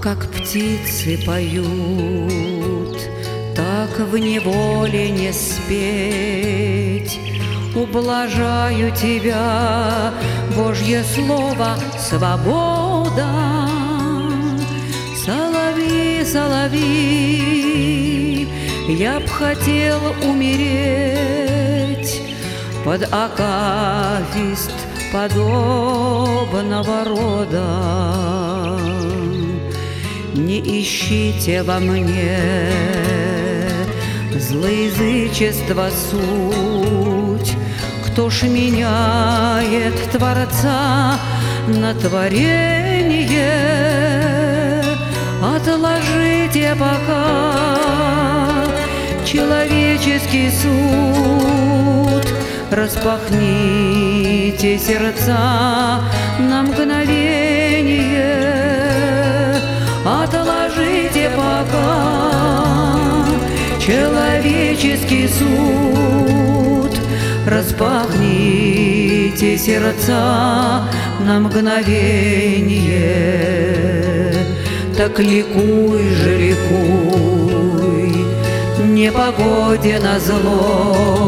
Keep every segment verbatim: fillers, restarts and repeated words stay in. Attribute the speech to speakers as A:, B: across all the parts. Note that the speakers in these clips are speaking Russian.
A: как птицы поют, так в неволе не спеть. Ублажаю тебя, Божье слово, свобода. Соловьи, соловьи, я б хотел умереть под акафист подобного рода. Не ищите во мне злоязычества суть. Кто ж меняет Творца на творение? Отложите пока человеческий суд. Распахните сердца на мгновение. Отложите пока человеческий суд. Распахните сердца на мгновение. Так ликуй же, ликуй, непогоде назло.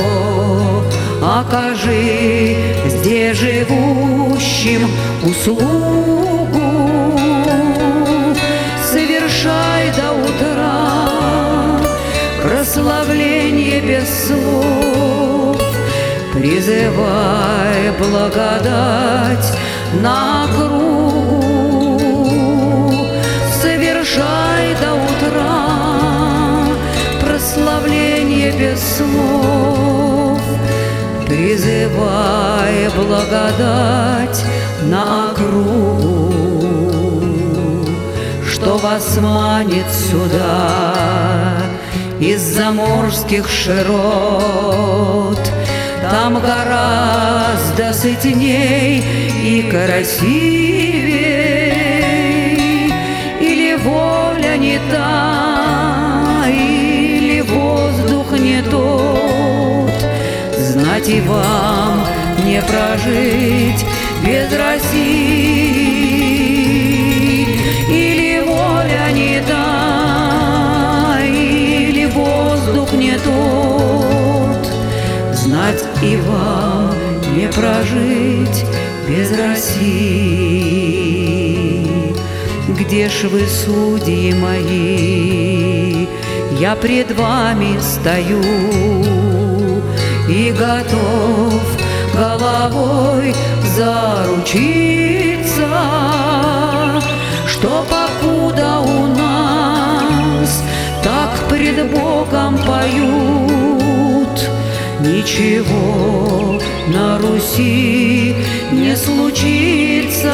A: Окажи здесь живущим услугу. Совершай до утра прославление без слов. Призывай благодать на округу. Совершай до утра прославление без слов. Призывай благодать на округу. Что вас манит сюда из заморских широт? Там гораздо сытней и красивей. Или воля не та, или воздух не тот. Знать и вам не прожить без России. Или воля не та, или воздух не тот. Знать и вам не прожить без России. Где ж вы, судьи мои? Я пред вами стою и готов головой заручиться, что покуда у нас так пред Богом поют, ничего на Руси не случится.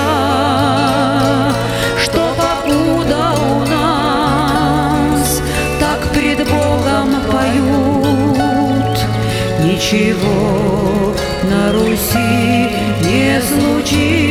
A: Что покуда у нас так пред Богом поют, ничего на Руси не случится.